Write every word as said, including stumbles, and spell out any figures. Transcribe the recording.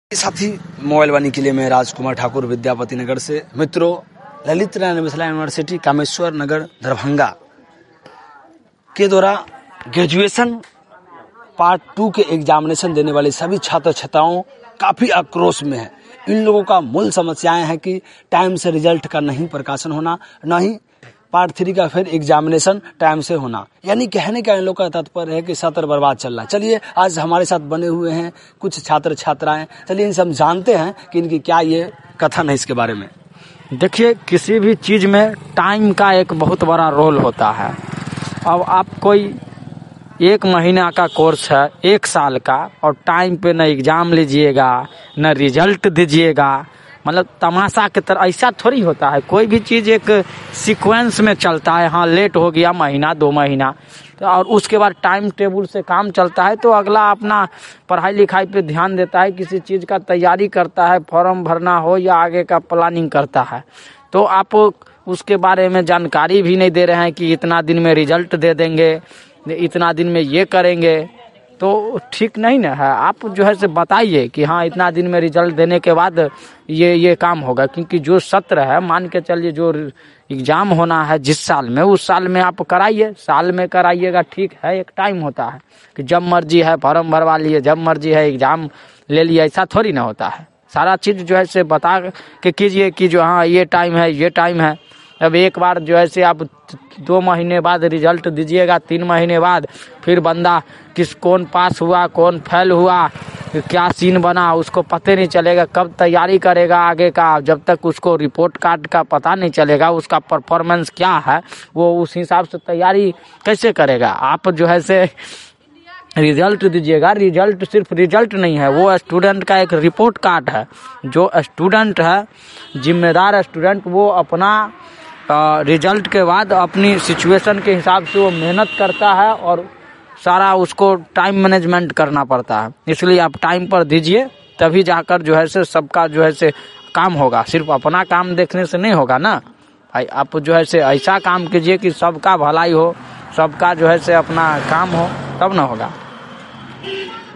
साथी मोबाइल वाणी के लिए मैं राजकुमार ठाकुर विद्यापति नगर से। मित्रों, ललित नारायण मिथिला यूनिवर्सिटी कामेश्वर नगर दरभंगा के द्वारा ग्रेजुएशन पार्ट टू के एग्जामिनेशन देने वाले सभी छात्र छात्राओं काफी आक्रोश में है। इन लोगों का मूल समस्याएं हैं कि टाइम से रिजल्ट का नहीं प्रकाशन होना, न ही पार्ट थ्री का फिर एग्जामिनेशन टाइम से होना। यानी कहने का इन लोगों का तात्पर्य है कि सत्र बर्बाद चल रहा है। चलिए आज हमारे साथ बने हुए हैं कुछ छात्र छात्राएं, चलिए इनसे हम जानते हैं कि इनकी क्या ये कथन है इसके बारे में। देखिए, किसी भी चीज में टाइम का एक बहुत बड़ा रोल होता है। अब आप कोई एक महीना का कोर्स है, एक साल का, और टाइम पे न एग्जाम लीजिएगा न रिजल्ट दीजिएगा, मतलब तमाशा की तरह ऐसा थोड़ी होता है। कोई भी चीज एक सीक्वेंस में चलता है। हाँ, लेट हो गया महीना दो महीना तो और उसके बाद टाइम टेबल से काम चलता है, तो अगला अपना पढ़ाई लिखाई पे ध्यान देता है, किसी चीज का तैयारी करता है, फॉर्म भरना हो या आगे का प्लानिंग करता है। तो आप उसके बारे में जानकारी भी नहीं दे रहे हैं कि इतना दिन में रिजल्ट दे देंगे, इतना दिन में ये करेंगे, तो ठीक नहीं ना है। आप जो है से बताइए कि हाँ इतना दिन में रिजल्ट देने के बाद ये ये काम होगा। क्योंकि जो सत्र है, मान के चलिए जो एग्जाम होना है जिस साल में, उस साल में आप कराइए, साल में कराइएगा, ठीक है। एक टाइम होता है कि जब मर्जी है फॉर्म भरवा लिए, जब मर्जी है एग्जाम ले लिए, ऐसा थोड़ी ना होता है। सारा चीज जो है से बता के कीजिए कि जो हाँ ये टाइम है, ये टाइम है। अब एक बार जो है से आप दो महीने बाद रिजल्ट दीजिएगा, तीन महीने बाद फिर बंदा किस कौन पास हुआ कौन फेल हुआ, क्या सीन बना, उसको पता नहीं चलेगा। कब तैयारी करेगा आगे का, जब तक उसको रिपोर्ट कार्ड का पता नहीं चलेगा, उसका परफॉर्मेंस क्या है, वो उस हिसाब से तैयारी कैसे करेगा। आप जो है से रिजल्ट दीजिएगा, रिजल्ट सिर्फ रिजल्ट नहीं है, वो स्टूडेंट का एक रिपोर्ट कार्ड है। जो स्टूडेंट है, जिम्मेदार स्टूडेंट, वो अपना रिजल्ट के बाद अपनी सिचुएशन के हिसाब से वो मेहनत करता है और सारा उसको टाइम मैनेजमेंट करना पड़ता है। इसलिए आप टाइम पर दीजिए, तभी जाकर जो है से सबका जो है से काम होगा। सिर्फ अपना काम देखने से नहीं होगा ना भाई। आप जो है से ऐसा काम कीजिए कि सबका भलाई हो, सबका जो है से अपना काम हो, तब ना होगा।